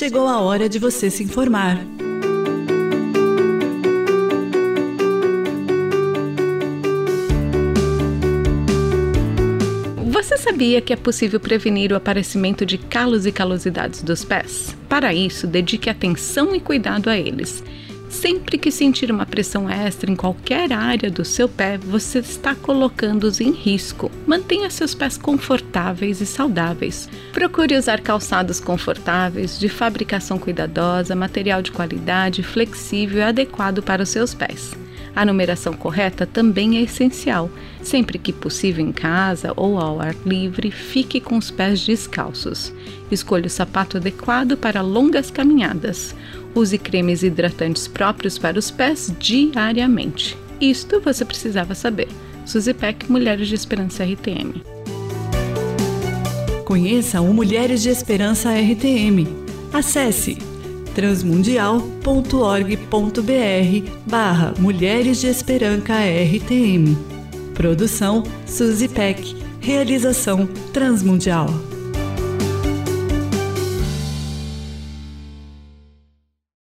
chegou a hora de você se informar. Você sabia que é possível prevenir o aparecimento de calos e calosidades dos pés? Para isso, dedique atenção e cuidado a eles. Sempre que sentir uma pressão extra em qualquer área do seu pé, você está colocando-os em risco. Mantenha seus pés confortáveis e saudáveis. Procure usar calçados confortáveis, de fabricação cuidadosa, material de qualidade, flexível e adequado para os seus pés. A numeração correta também é essencial. Sempre que possível em casa ou ao ar livre, fique com os pés descalços. Escolha o sapato adequado para longas caminhadas. Use cremes hidratantes próprios para os pés diariamente. Isto você precisava saber. Suzy Peck, Mulheres de Esperança RTM. Conheça o Mulheres de Esperança RTM. Acesse transmundial.org.br/Mulheres de Esperança RTM. Produção Suzy Peck. Realização Transmundial.